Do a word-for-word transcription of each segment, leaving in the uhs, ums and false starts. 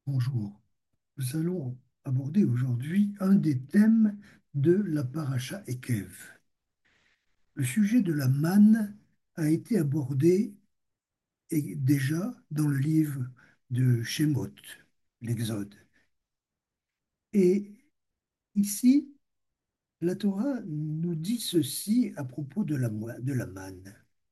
Bonjour. Nous allons aborder aujourd'hui un des thèmes de la paracha Ekev. Le sujet de la manne a été abordé et- déjà dans le livre de Shemot, l'Exode. Et ici, la Torah nous dit ceci à propos de la, moi- de la manne.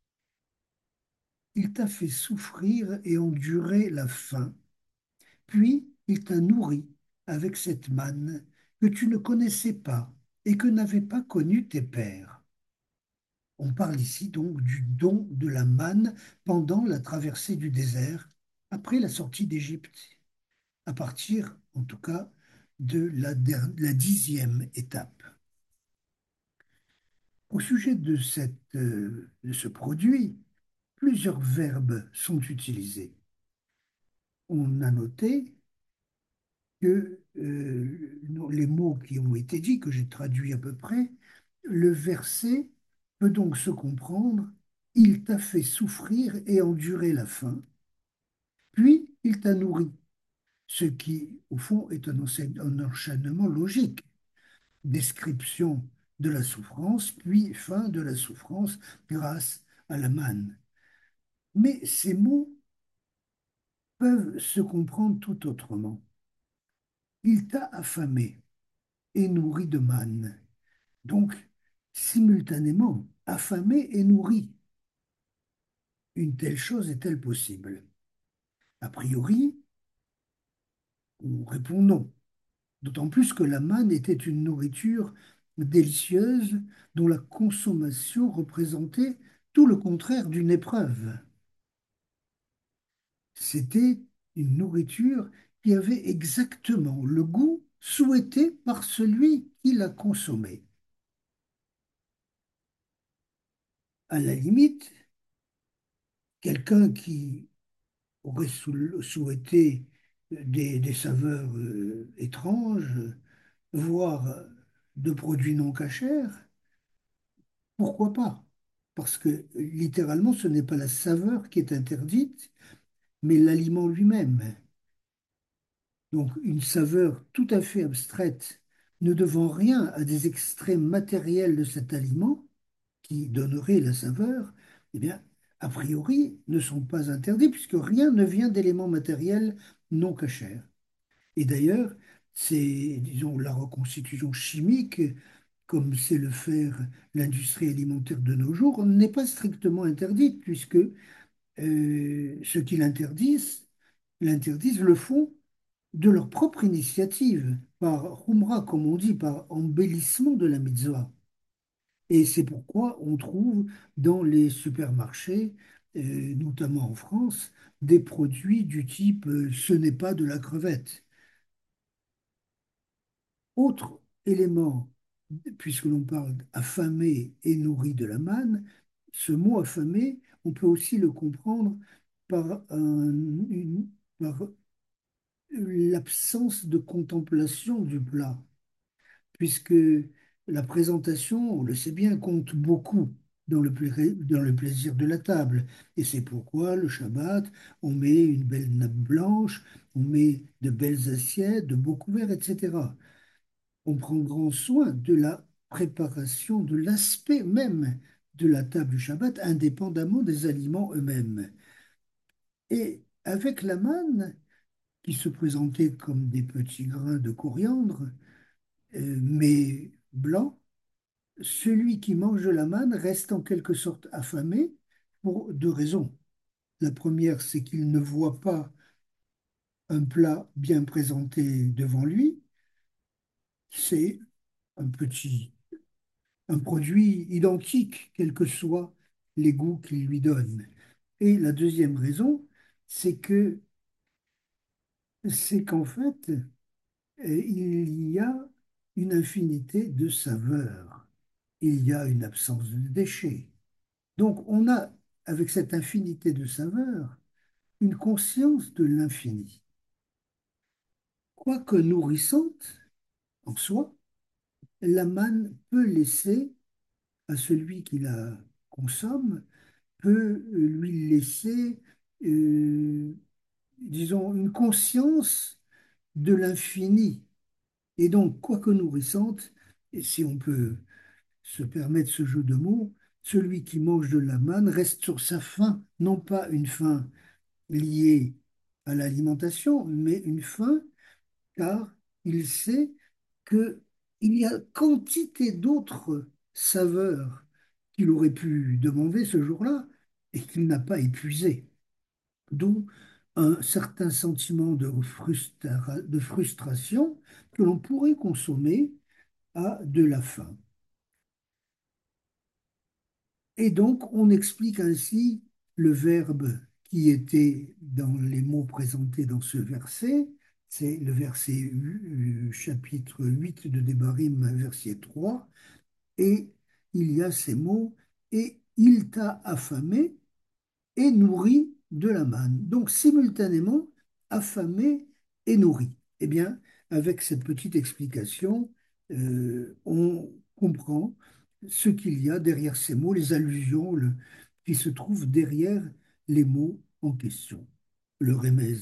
Il t'a fait souffrir et endurer la faim, puis il t'a nourri avec cette manne que tu ne connaissais pas et que n'avaient pas connu tes pères. On parle ici donc du don de la manne pendant la traversée du désert, après la sortie d'Égypte, à partir en tout cas de la, der- la dixième étape. Au sujet de, cette, euh, de ce produit, plusieurs verbes sont utilisés. On a noté que euh, non, les mots qui ont été dits, que j'ai traduits à peu près, le verset peut donc se comprendre, il t'a fait souffrir et endurer la faim, puis il t'a nourri, ce qui, au fond, est un, enseigne- un enchaînement logique. Description de la souffrance, puis fin de la souffrance grâce à la manne. Mais ces mots peuvent se comprendre tout autrement. Il t'a affamé et nourri de manne. Donc, simultanément, affamé et nourri. Une telle chose est-elle possible? A priori, on répond non. D'autant plus que la manne était une nourriture délicieuse dont la consommation représentait tout le contraire d'une épreuve. C'était une nourriture qui avait exactement le goût souhaité par celui qui la consommait. À la limite, quelqu'un qui aurait sou- souhaité des, des saveurs euh, étranges, voire de produits non cachers, pourquoi pas? Parce que littéralement, ce n'est pas la saveur qui est interdite, mais l'aliment lui-même. Donc une saveur tout à fait abstraite, ne devant rien à des extraits matériels de cet aliment qui donnerait la saveur, eh bien, a priori, ne sont pas interdits puisque rien ne vient d'éléments matériels non cachers. Et d'ailleurs, c'est, disons, la reconstitution chimique, comme c'est le faire l'industrie alimentaire de nos jours, n'est pas strictement interdite, puisque euh, ceux qui l'interdisent, l'interdisent le font de leur propre initiative, par humra, comme on dit, par embellissement de la mitzvah. Et c'est pourquoi on trouve dans les supermarchés, euh, notamment en France, des produits du type euh, ce n'est pas de la crevette. Autre élément, puisque l'on parle affamé et nourri de la manne, ce mot affamé, on peut aussi le comprendre par, un- une- par l'absence de contemplation du plat, puisque la présentation, on le sait bien, compte beaucoup dans le, pla- dans le plaisir de la table. Et c'est pourquoi le Shabbat, on met une belle nappe blanche, on met de belles assiettes, de beaux couverts, et cetera. On prend grand soin de la préparation, de l'aspect même de la table du Shabbat, indépendamment des aliments eux-mêmes. Et avec la manne, qui se présentaient comme des petits grains de coriandre, euh, mais blancs, celui qui mange de la manne reste en quelque sorte affamé pour deux raisons. La première, c'est qu'il ne voit pas un plat bien présenté devant lui, c'est un petit un produit identique, quels que soient les goûts qu'il lui donne. Et la deuxième raison, c'est que c'est qu'en fait, euh, il y a une infinité de saveurs. Il y a une absence de déchets. Donc on a, avec cette infinité de saveurs, une conscience de l'infini. Quoique nourrissante en soi, la manne peut laisser à celui qui la consomme peut euh, lui laisser, euh, disons, une conscience de l'infini. Et donc, quoique nourrissante, et si on peut se permettre ce jeu de mots, celui qui mange de la manne reste sur sa faim, non pas une faim liée à l'alimentation, mais une faim car il sait qu'il y a quantité d'autres saveurs qu'il aurait pu demander ce jour-là et qu'il n'a pas épuisé. D'où un certain sentiment de, frustra- de frustration que l'on pourrait consommer à de la faim. Et donc, on explique ainsi le verbe qui était dans les mots présentés dans ce verset. C'est le verset euh, chapitre huit de Devarim, verset trois. Et il y a ces mots, et il t'a affamé et nourri de la manne. Donc, simultanément, affamé et nourri. Eh bien, avec cette petite explication, euh, on comprend ce qu'il y a derrière ces mots, les allusions le- qui se trouvent derrière les mots en question. Le remez.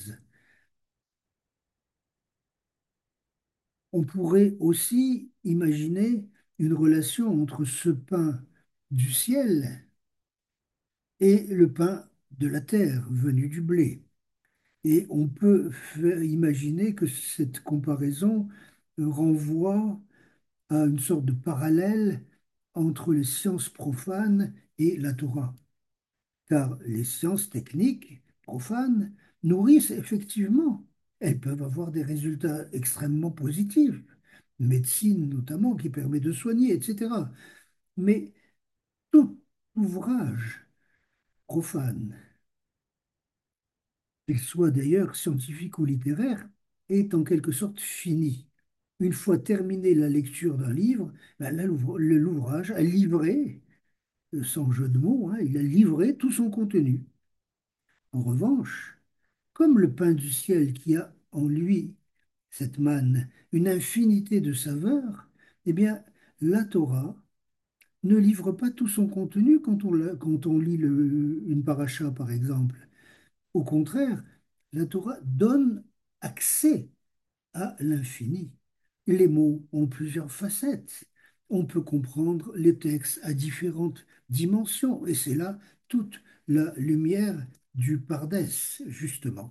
On pourrait aussi imaginer une relation entre ce pain du ciel et le pain de la terre venu du blé. Et on peut faire imaginer que cette comparaison euh, renvoie à une sorte de parallèle entre les sciences profanes et la Torah. Car les sciences techniques profanes nourrissent effectivement. Elles peuvent avoir des résultats extrêmement positifs, médecine notamment, qui permet de soigner, et cetera. Mais tout ouvrage profane, qu'il soit d'ailleurs scientifique ou littéraire, est en quelque sorte fini. Une fois terminée la lecture d'un livre, ben là, l'ouvre- le- l'ouvrage a livré, euh, sans jeu de mots, hein, il a livré tout son contenu. En revanche, comme le pain du ciel qui a en lui, cette manne, une infinité de saveurs, eh bien, la Torah ne livre pas tout son contenu quand on, la- quand on lit le- une paracha, par exemple. Au contraire, la Torah donne accès à l'infini. Les mots ont plusieurs facettes. On peut comprendre les textes à différentes dimensions, et c'est là toute la lumière du Pardès, justement.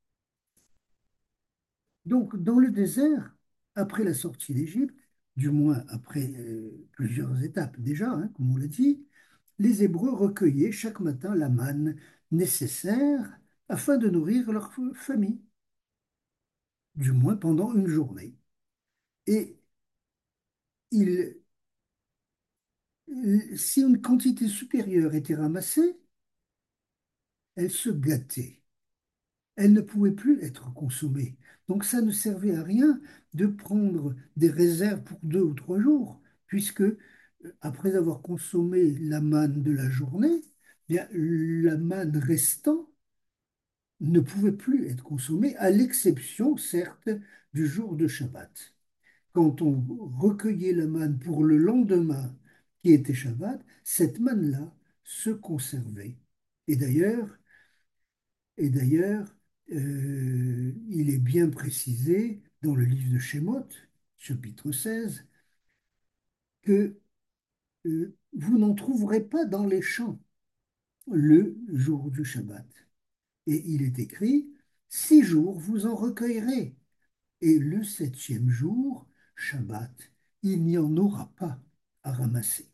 Donc, dans le désert, après la sortie d'Égypte, du moins après euh, plusieurs étapes déjà, hein, comme on l'a dit, les Hébreux recueillaient chaque matin la manne nécessaire afin de nourrir leur famille, du moins pendant une journée. Et il, si une quantité supérieure était ramassée, elle se gâtait. Elle ne pouvait plus être consommée. Donc ça ne servait à rien de prendre des réserves pour deux ou trois jours, puisque euh, après avoir consommé la manne de la journée, eh bien, la manne restant ne pouvait plus être consommée, à l'exception, certes, du jour de Shabbat. Quand on recueillait la manne pour le lendemain, qui était Shabbat, cette manne-là se conservait. Et d'ailleurs, et d'ailleurs, euh, il est bien précisé dans le livre de Shemot, chapitre seize, que euh, vous n'en trouverez pas dans les champs le jour du Shabbat. Et il est écrit, six jours vous en recueillerez, et le septième jour, Shabbat, il n'y en aura pas à ramasser.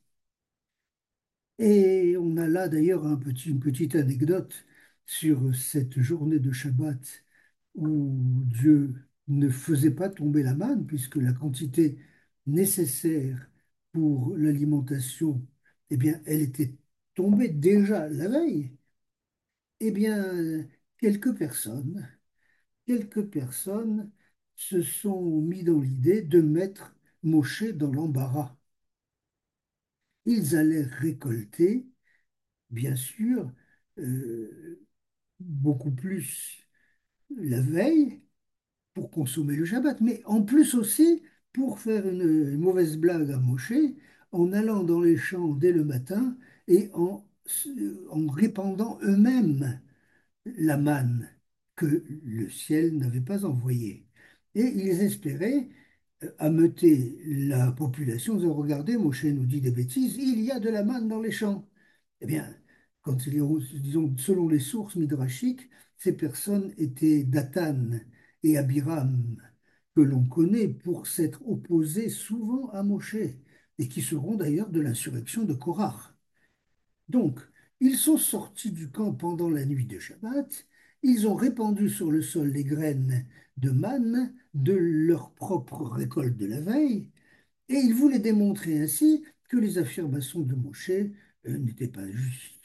Et on a là d'ailleurs un petit- une petite anecdote sur cette journée de Shabbat où Dieu ne faisait pas tomber la manne, puisque la quantité nécessaire pour l'alimentation, eh bien, elle était tombée déjà la veille. Eh bien, quelques personnes, quelques personnes se sont mis dans l'idée de mettre Moshe dans l'embarras. Ils allaient récolter, bien sûr, euh, beaucoup plus la veille pour consommer le Shabbat, mais en plus aussi pour faire une, une mauvaise blague à Moshe en allant dans les champs dès le matin et en, en répandant eux-mêmes la manne que le ciel n'avait pas envoyée. Et ils espéraient euh, ameuter la population en disant, regardez, Moshe nous dit des bêtises, il y a de la manne dans les champs. Eh bien, quand ils ont- disons, selon les sources midrashiques, ces personnes étaient Dathan et Abiram, que l'on connaît pour s'être opposés souvent à Moshe, et qui seront d'ailleurs de l'insurrection de Korach. Donc, ils sont sortis du camp pendant la nuit de Shabbat, ils ont répandu sur le sol les graines de manne de leur propre récolte de la veille, et ils voulaient démontrer ainsi que les affirmations de Moshe euh, n'étaient pas justes.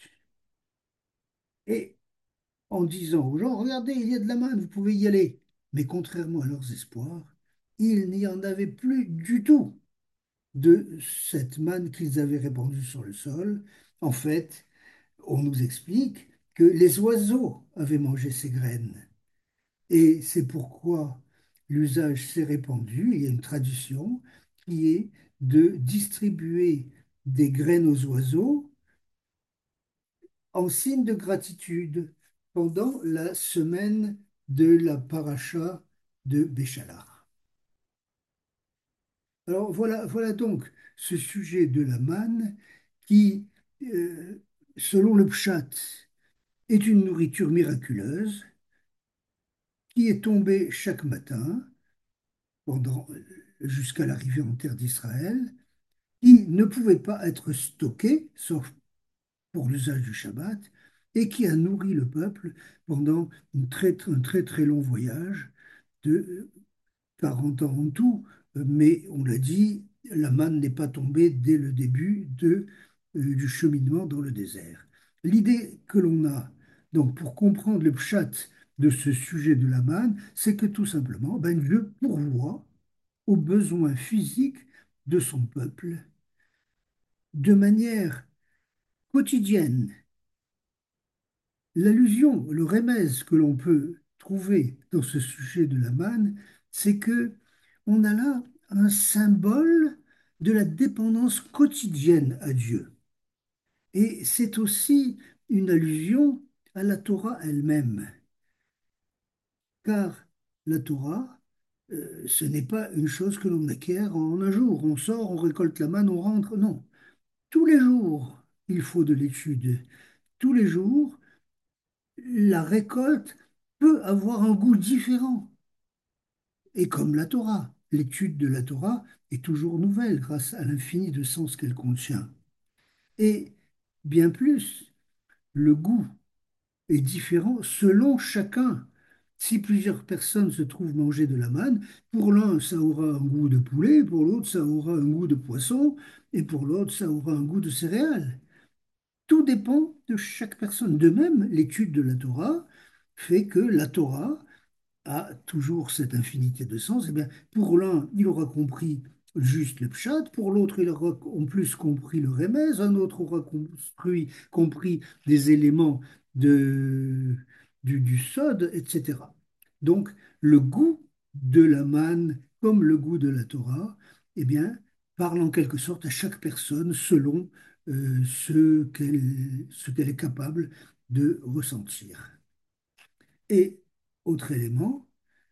Et en disant aux gens, regardez, il y a de la manne, vous pouvez y aller. Mais contrairement à leurs espoirs, il n'y en avait plus du tout de cette manne qu'ils avaient répandue sur le sol. En fait, on nous explique que les oiseaux avaient mangé ces graines. Et c'est pourquoi l'usage s'est répandu. Il y a une tradition qui est de distribuer des graines aux oiseaux en signe de gratitude pendant la semaine de la paracha de Béchalar. Alors voilà, voilà donc ce sujet de la manne qui, euh, selon le Pshat, est une nourriture miraculeuse qui est tombée chaque matin pendant, euh, jusqu'à l'arrivée en terre d'Israël, qui ne pouvait pas être stockée, sauf pour l'usage du Shabbat, et qui a nourri le peuple pendant une très, un très très long voyage de quarante ans en tout. Mais on l'a dit, la manne n'est pas tombée dès le début de, euh, du cheminement dans le désert. L'idée que l'on a, donc pour comprendre le pshat de ce sujet de la manne, c'est que tout simplement, ben, Dieu pourvoit aux besoins physiques de son peuple de manière quotidienne. L'allusion, le remèze que l'on peut trouver dans ce sujet de la manne, c'est que on a là un symbole de la dépendance quotidienne à Dieu. Et c'est aussi une allusion à la Torah elle-même, car la Torah, euh, ce n'est pas une chose que l'on acquiert en un jour. On sort, on récolte la manne, on rentre. Non, tous les jours, il faut de l'étude. Tous les jours, la récolte peut avoir un goût différent. Et comme la Torah, l'étude de la Torah est toujours nouvelle grâce à l'infini de sens qu'elle contient. Et bien plus, le goût est différent selon chacun. Si plusieurs personnes se trouvent manger de la manne, pour l'un, ça aura un goût de poulet, pour l'autre, ça aura un goût de poisson, et pour l'autre, ça aura un goût de céréales. Tout dépend de chaque personne. De même, l'étude de la Torah fait que la Torah a toujours cette infinité de sens. Eh bien, pour l'un, il aura compris juste le pshat, pour l'autre, il aura en plus compris le remez, un autre aura construit, compris des éléments de, du, du sod, et cetera. Donc, le goût de la manne, comme le goût de la Torah, eh bien, parle en quelque sorte à chaque personne selon euh, ce qu'elle, ce qu'elle est capable de ressentir. Et autre élément,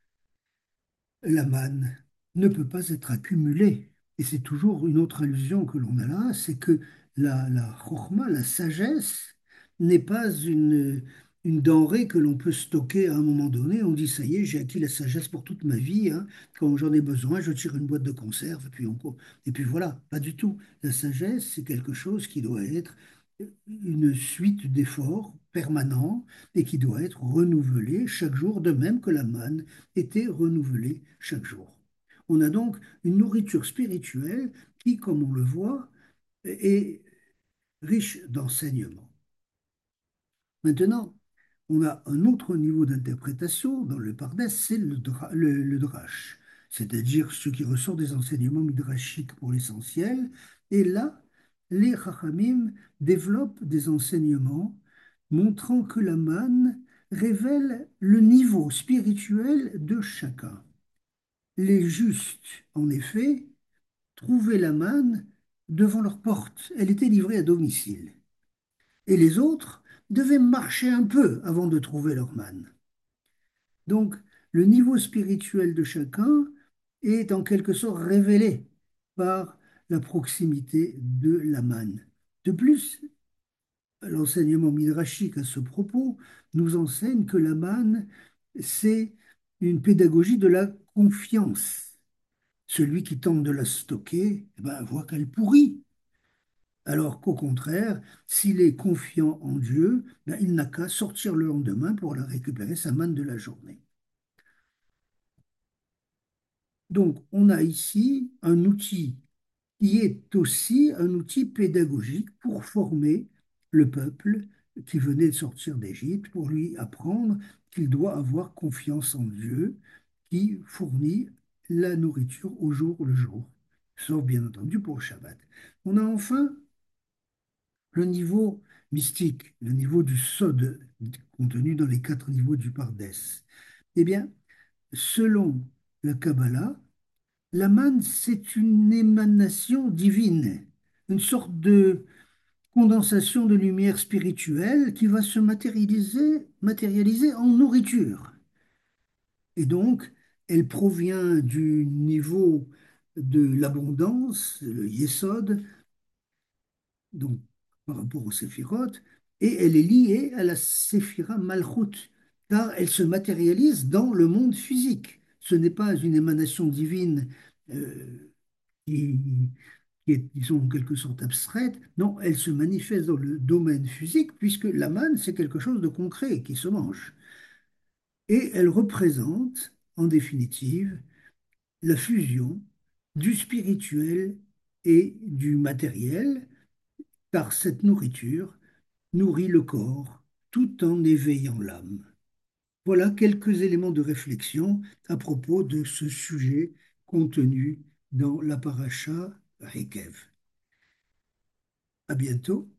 la manne ne peut pas être accumulée. Et c'est toujours une autre allusion que l'on a là, c'est que la, la chorma, la sagesse, n'est pas une, une denrée que l'on peut stocker à un moment donné. On dit, ça y est, j'ai acquis la sagesse pour toute ma vie, hein. Quand j'en ai besoin, je tire une boîte de conserve, et puis, on, et puis voilà, pas du tout. La sagesse, c'est quelque chose qui doit être une suite d'efforts permanents et qui doit être renouvelé chaque jour, de même que la manne était renouvelée chaque jour. On a donc une nourriture spirituelle qui, comme on le voit, est riche d'enseignements. Maintenant, on a un autre niveau d'interprétation dans le Pardes, c'est le, dra- le, le drash, c'est-à-dire ce qui ressort des enseignements midrashiques pour l'essentiel. Et là, les Chachamim développent des enseignements montrant que la manne révèle le niveau spirituel de chacun. Les justes, en effet, trouvaient la manne devant leur porte. Elle était livrée à domicile. Et les autres devaient marcher un peu avant de trouver leur manne. Donc, le niveau spirituel de chacun est en quelque sorte révélé par la proximité de la manne. De plus, l'enseignement midrashique à ce propos nous enseigne que la manne, c'est une pédagogie de la confiance. Celui qui tente de la stocker, eh ben, voit qu'elle pourrit. Alors qu'au contraire, s'il est confiant en Dieu, ben, il n'a qu'à sortir le lendemain pour la récupérer sa manne de la journée. Donc, on a ici un outil qui est aussi un outil pédagogique pour former le peuple qui venait de sortir d'Égypte, pour lui apprendre qu'il doit avoir confiance en Dieu, qui fournit la nourriture au jour le jour, sauf bien entendu pour le Shabbat. On a enfin le niveau mystique, le niveau du Sod, contenu dans les quatre niveaux du Pardès. Eh bien, selon la Kabbalah, la manne, c'est une émanation divine, une sorte de condensation de lumière spirituelle qui va se matérialiser, matérialiser en nourriture. Et donc, elle provient du niveau de l'abondance, le Yesod, donc par rapport au Séphirot, et elle est liée à la Séphira Malchut, car elle se matérialise dans le monde physique. Ce n'est pas une émanation divine euh, qui, qui est, disons, en quelque sorte abstraite. Non, elle se manifeste dans le domaine physique, puisque la manne, c'est quelque chose de concret qui se mange. Et elle représente, en définitive, la fusion du spirituel et du matériel, car cette nourriture nourrit le corps tout en éveillant l'âme. Voilà quelques éléments de réflexion à propos de ce sujet contenu dans la paracha Rekev. À bientôt.